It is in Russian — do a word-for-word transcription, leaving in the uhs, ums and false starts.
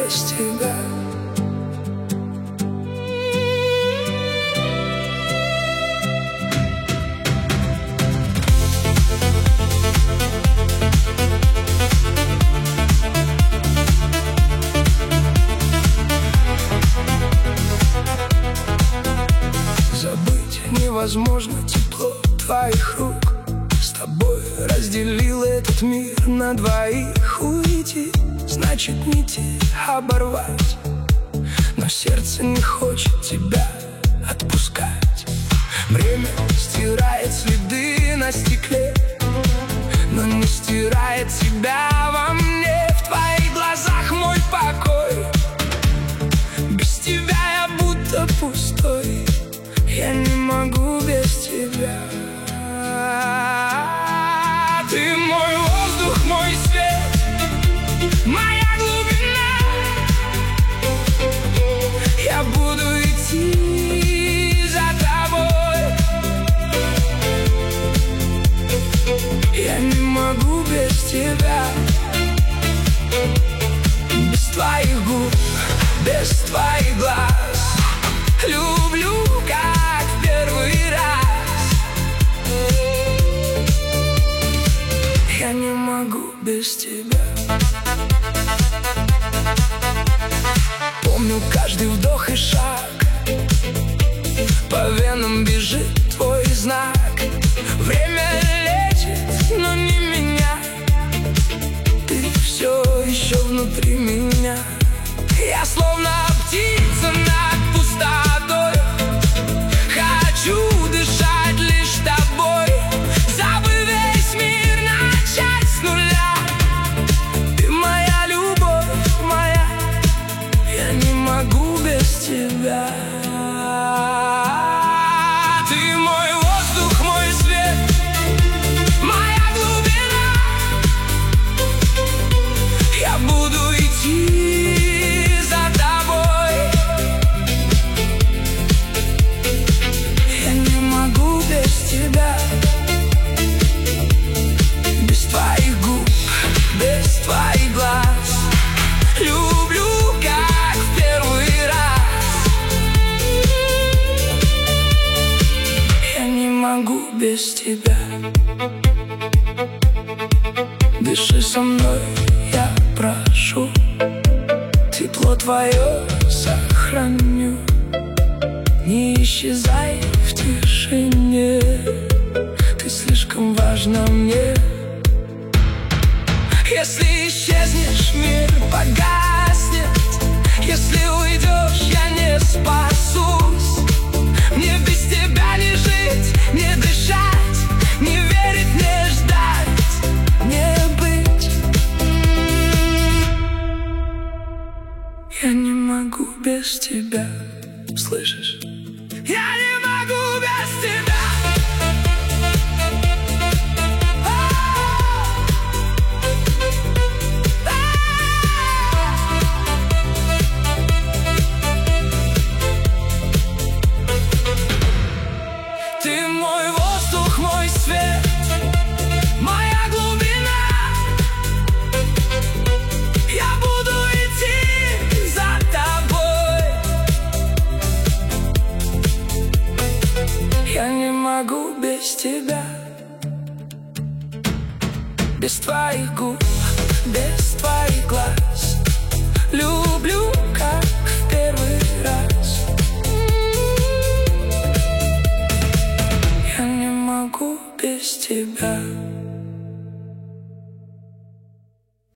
без тебя. Забыть невозможно тепло твоих рук. С тобой разделил этот мир на двоих. Уйти значит нити оборвать, но сердце не хочет тебя отпускать. Время стирает следы на стекле, но не стирает тебя во мне. В твоих глазах мой покой. Без тебя я будто пустой. Я не могу без тебя. Ты мой воздух, мой свет, моя глубина. Я буду идти за тобой. Я не могу без тебя. Без твоих губ, без твоих глаз. Люблю, как в первый раз. Я не могу без тебя. Помню каждый вдох и шаг. По венам бежит твой знак. Время лечит, но не меня. Ты все еще внутри меня. Я словно птица над пустотой. Хочу дышать лишь тобой. Забыв весь мир, начать с нуля. Ты моя любовь, моя. Я не могу без тебя. Ты мой воздух, мой свет, моя глубина. Я буду идти за тобой. Я не могу без тебя. Без твоих губ, без твоих глаз. Люблю, как в первый раз. Я не могу без тебя. Дыши со мной, я прошу. Тепло твое сохраню. Не исчезай в тишине. Ты слишком важна мне. Если исчезнешь, мир погаснет. Если уйдешь, я не спасусь. Мне без тебя не жить, не дышать, не верить, не ждать, не быть. Я не могу без тебя. Слышишь? Я не могу без тебя. Ты мой воздух, мой свет, моя глубина. Я буду идти за тобой. Я не могу без тебя. Без твоих губ, без твоих глаз. Люблю, как в первый раз. Я не могу без тебя.